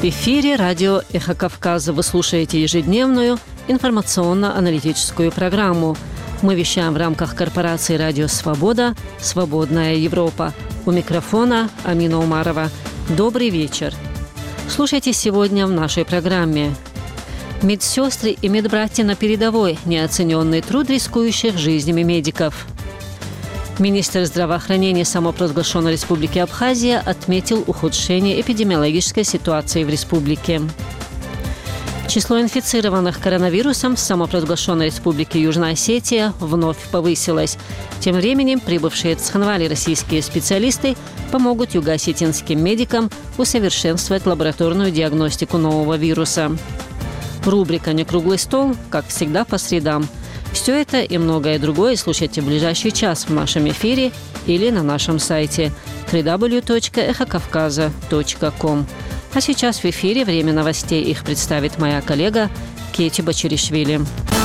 В эфире радио «Эхо Кавказа». Вы слушаете ежедневную информационно-аналитическую программу. Мы вещаем в рамках корпорации «Радио Свобода. Свободная Европа». У микрофона Амина Умарова. Добрый вечер. Слушайте сегодня в нашей программе. Медсестры и медбратья на передовой. Неоцененный труд рискующих жизнями медиков. Министр здравоохранения самопровозглашенной Республики Абхазия отметил ухудшение эпидемиологической ситуации в республике. Число инфицированных коронавирусом в самопровозглашенной Республике Южная Осетия вновь повысилось. Тем временем прибывшие в Цхинвали российские специалисты помогут юго-осетинским медикам усовершенствовать лабораторную диагностику нового вируса. Рубрика «Не круглый стол», как всегда, по средам. Все это и многое другое слушайте в ближайший час в нашем эфире или на нашем сайте www.эхокавказа.ком. А сейчас в эфире время новостей. Их представит моя коллега Кети Бачеришвили.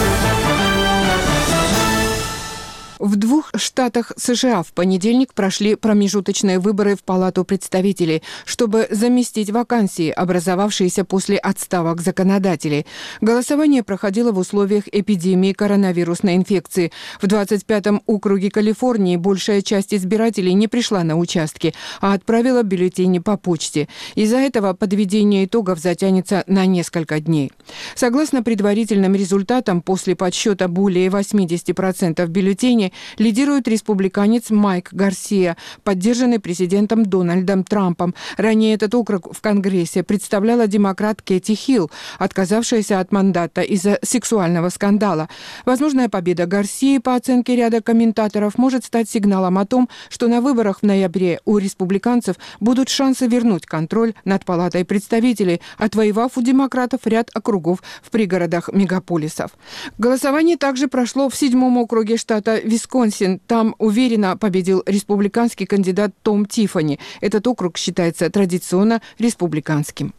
В 2 штатах США в понедельник прошли промежуточные выборы в Палату представителей, чтобы заместить вакансии, образовавшиеся после отставок законодателей. Голосование проходило в условиях эпидемии коронавирусной инфекции. В 25-м округе Калифорнии большая часть избирателей не пришла на участки, а отправила бюллетени по почте. Из-за этого подведение итогов затянется на несколько дней. Согласно предварительным результатам, после подсчета более 80% бюллетеней лидирует республиканец Майк Гарсия, поддержанный президентом Дональдом Трампом. Ранее этот округ в Конгрессе представляла демократ Кэти Хилл, отказавшаяся от мандата из-за сексуального скандала. Возможная победа Гарсии, по оценке ряда комментаторов, может стать сигналом о том, что на выборах в ноябре у республиканцев будут шансы вернуть контроль над Палатой представителей, отвоевав у демократов ряд округов в пригородах мегаполисов. Голосование также прошло в 7-м округе штата Висконсин. Там уверенно победил республиканский кандидат Том Тиффани. Этот округ считается традиционно республиканским.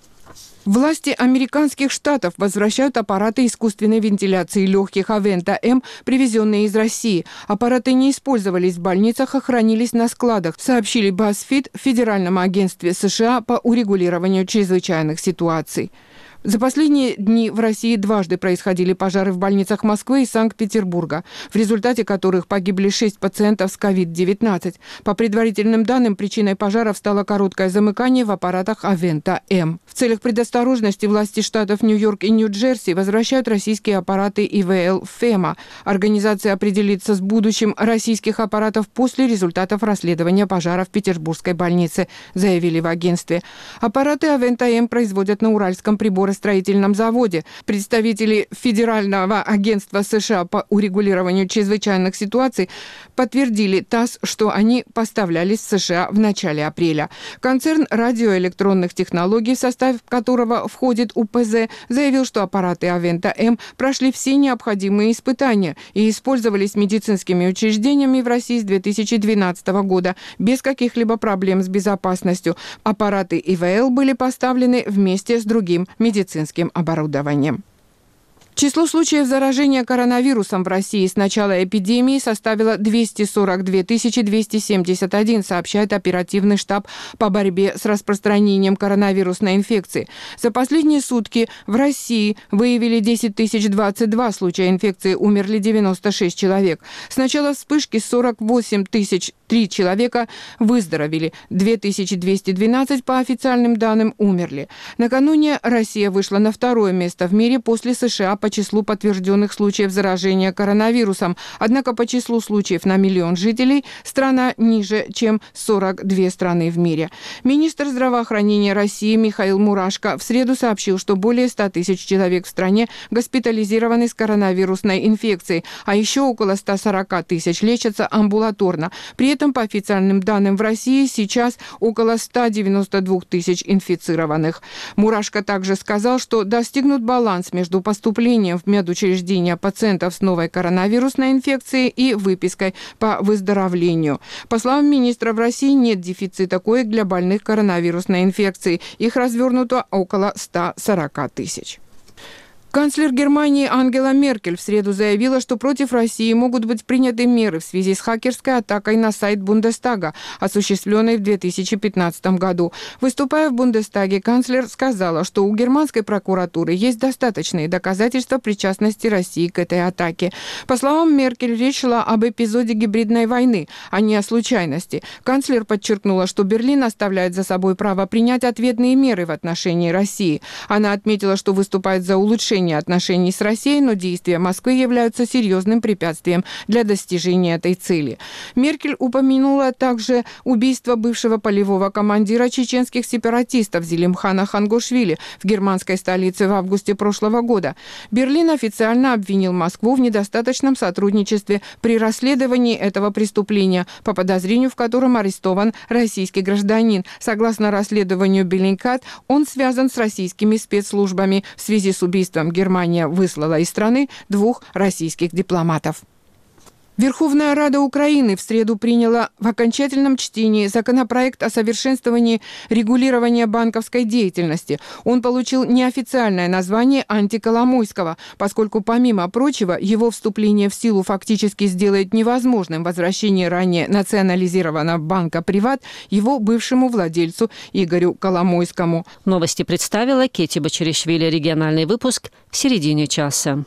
Власти американских штатов возвращают аппараты искусственной вентиляции легких Авента-М, привезенные из России. Аппараты не использовались в больницах, а хранились на складах, сообщили BuzzFeed в Федеральном агентстве США по урегулированию чрезвычайных ситуаций. За последние дни в России дважды происходили пожары в больницах Москвы и Санкт-Петербурга, в результате которых погибли 6 пациентов с COVID-19. По предварительным данным, причиной пожаров стало короткое замыкание в аппаратах Авента-М. В целях предосторожности власти штатов Нью-Йорк и Нью-Джерси возвращают российские аппараты ИВЛ-ФЕМА. Организация определится с будущим российских аппаратов после результатов расследования пожара в Петербургской больнице, заявили в агентстве. Аппараты Авента-М производят на Уральском приборостроительном заводе. Представители Федерального агентства США по урегулированию чрезвычайных ситуаций подтвердили ТАСС, что они поставлялись в США в начале апреля. Концерн радиоэлектронных технологий, в состав которого входит УПЗ, заявил, что аппараты Авента-М прошли все необходимые испытания и использовались медицинскими учреждениями в России с 2012 года без каких-либо проблем с безопасностью. Аппараты ИВЛ были поставлены вместе с другим медицинским оборудованием. Число случаев заражения коронавирусом в России с начала эпидемии составило 242 271, сообщает оперативный штаб по борьбе с распространением коронавирусной инфекции. За последние сутки в России выявили 10 022 случая инфекции, умерли 96 человек. С начала вспышки 48 003 человека выздоровели, 2212 по официальным данным умерли. Накануне Россия вышла на 2-е место в мире после США по числу подтвержденных случаев заражения коронавирусом. Однако по числу случаев на миллион жителей страна ниже, чем 42 страны в мире. Министр здравоохранения России Михаил Мурашко в среду сообщил, что более 100 000 человек в стране госпитализированы с коронавирусной инфекцией, а еще около 140 000 лечатся амбулаторно. При этом, по официальным данным, в России сейчас около 192 000 инфицированных. Мурашко также сказал, что достигнут баланс между поступлением в медучреждения пациентов с новой коронавирусной инфекцией и выпиской по выздоровлению. По словам министра, в России нет дефицита коек для больных коронавирусной инфекцией. Их развернуто около 140 000. Канцлер Германии Ангела Меркель в среду заявила, что против России могут быть приняты меры в связи с хакерской атакой на сайт Бундестага, осуществленной в 2015 году. Выступая в Бундестаге, канцлер сказала, что у германской прокуратуры есть достаточные доказательства причастности России к этой атаке. По словам Меркель, речь шла об эпизоде гибридной войны, а не о случайности. Канцлер подчеркнула, что Берлин оставляет за собой право принять ответные меры в отношении России. Она отметила, что выступает за улучшение отношений с Россией, но действия Москвы являются серьезным препятствием для достижения этой цели. Меркель упомянула также убийство бывшего полевого командира чеченских сепаратистов Зелимхана Хангошвили в германской столице в августе прошлого года. Берлин официально обвинил Москву в недостаточном сотрудничестве при расследовании этого преступления, по подозрению в котором арестован российский гражданин. Согласно расследованию Bellingcat, он связан с российскими спецслужбами. В связи с убийством Германия выслала из страны 2 российских дипломатов. Верховная Рада Украины в среду приняла в окончательном чтении законопроект о совершенствовании регулирования банковской деятельности. Он получил неофициальное название антиколомойского, поскольку, помимо прочего, его вступление в силу фактически сделает невозможным возвращение ранее национализированного банка «Приват» его бывшему владельцу Игорю Коломойскому. Новости представила Кетти Бачаришвили. Региональный выпуск в середине часа.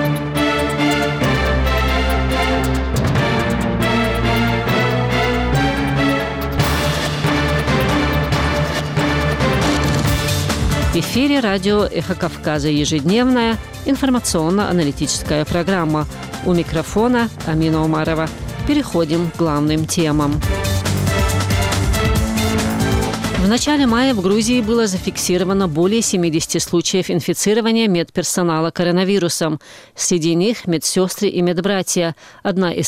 В эфире радио «Эхо Кавказа», ежедневная информационно-аналитическая программа. У микрофона Амина Умарова. Переходим к главным темам. В начале мая в Грузии было зафиксировано более 70 случаев инфицирования медперсонала коронавирусом. Среди них медсестры и медбратья. Одна из